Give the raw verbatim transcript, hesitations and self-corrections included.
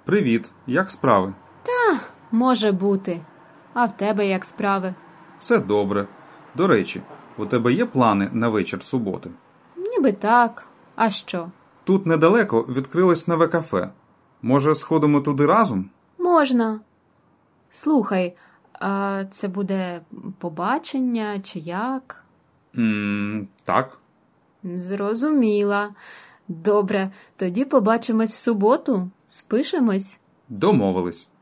Привіт, як справи? Може бути. А в тебе як справи? Все добре. До речі, у тебе є плани на вечір суботи? Ніби так. А що? Тут недалеко відкрилось нове кафе. Може, сходимо туди разом? Можна. Слухай, а це буде побачення чи як? Ммм, так. Зрозуміла. Добре, тоді побачимось в суботу. Спишемось. Домовились.